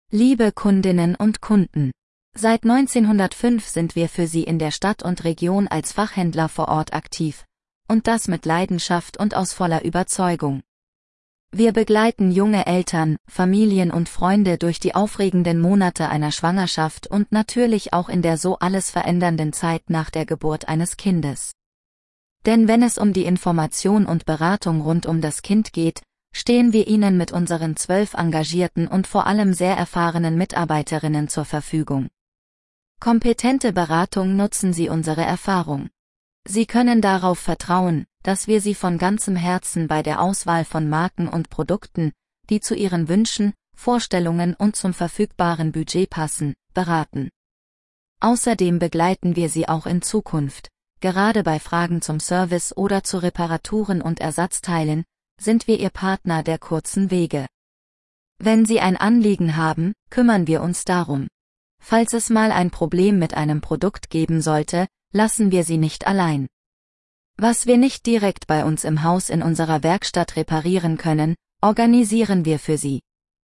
Liebe Kundinnen und Kunden, seit 1905 sind wir für Sie in der Stadt und Region als Fachhändler vor Ort aktiv, und das mit Leidenschaft und aus voller Überzeugung. Wir begleiten junge Eltern, Familien und Freunde durch die aufregenden Monate einer Schwangerschaft und natürlich auch in der so alles verändernden Zeit nach der Geburt eines Kindes. Denn wenn es um die Information und Beratung rund um das Kind geht, stehen wir Ihnen mit unseren 12 engagierten und vor allem sehr erfahrenen Mitarbeiterinnen zur Verfügung. Kompetente Beratung nutzen Sie unsere Erfahrung. Sie können darauf vertrauen, dass wir Sie von ganzem Herzen bei der Auswahl von Marken und Produkten, die zu Ihren Wünschen, Vorstellungen und zum verfügbaren Budget passen, beraten. Außerdem begleiten wir Sie auch in Zukunft, gerade bei Fragen zum Service oder zu Reparaturen und Ersatzteilen, sind wir Ihr Partner der kurzen Wege. Wenn Sie ein Anliegen haben, kümmern wir uns darum. Falls es mal ein Problem mit einem Produkt geben sollte, lassen wir Sie nicht allein. Was wir nicht direkt bei uns im Haus in unserer Werkstatt reparieren können, organisieren wir für Sie.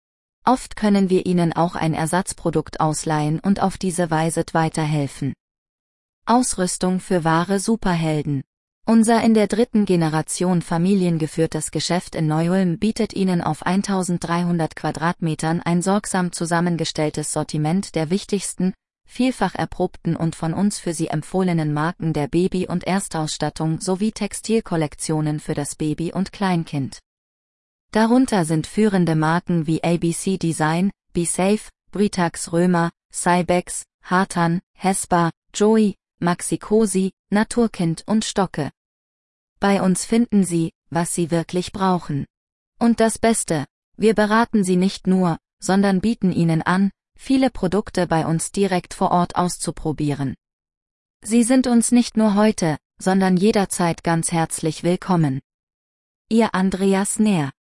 Oft können wir Ihnen auch ein Ersatzprodukt ausleihen und auf diese Weise weiterhelfen. Ausrüstung für wahre Superhelden. Unser in der 3. Generation familiengeführtes Geschäft in Neu-Ulm bietet Ihnen auf 1300 Quadratmetern ein sorgsam zusammengestelltes Sortiment der wichtigsten, vielfach erprobten und von uns für Sie empfohlenen Marken der Baby- und Erstausstattung sowie Textilkollektionen für das Baby und Kleinkind. Darunter sind führende Marken wie ABC Design, BeSafe, Britax Römer, Cybex, Hartan, Hespa, Joey, Maxi-Cosi, Naturkind und Stocke. Bei uns finden Sie, was Sie wirklich brauchen. Und das Beste, wir beraten Sie nicht nur, sondern bieten Ihnen an, viele Produkte bei uns direkt vor Ort auszuprobieren. Sie sind uns nicht nur heute, sondern jederzeit ganz herzlich willkommen. Ihr Andreas Nähr.